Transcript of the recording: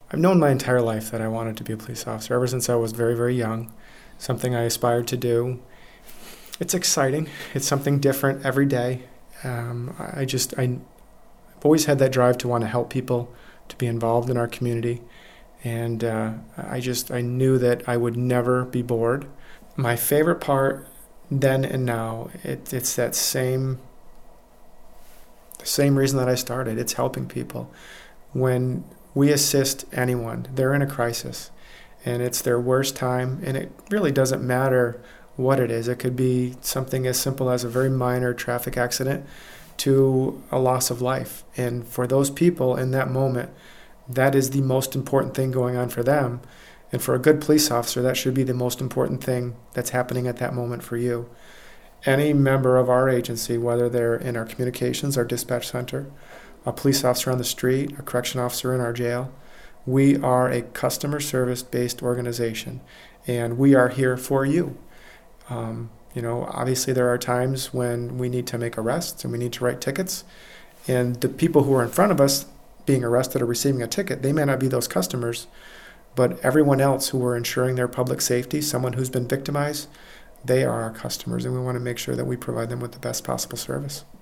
I've known my entire life that I wanted to be a police officer ever since I was very, very young. Something I aspired to do. It's exciting. It's something different every day. I've always had that drive to want to help people, to be involved in our community, and I knew that I would never be bored. My favorite part then and now, it's that same reason that I started. It's helping people. When we assist anyone, they're in a crisis, and it's their worst time, and it really doesn't matter what it is. It could be something as simple as a very minor traffic accident to a loss of life. And for those people in that moment, that is the most important thing going on for them. And for a good police officer, that should be the most important thing that's happening at that moment for you. Any member of our agency, whether they're in our communications, our dispatch center, a police officer on the street, a correction officer in our jail, we are a customer service-based organization, and we are here for you. Obviously there are times when we need to make arrests and we need to write tickets, and the people who are in front of us being arrested or receiving a ticket, they may not be those customers, but everyone else who are ensuring their public safety, someone who's been victimized, they are our customers, and we want to make sure that we provide them with the best possible service.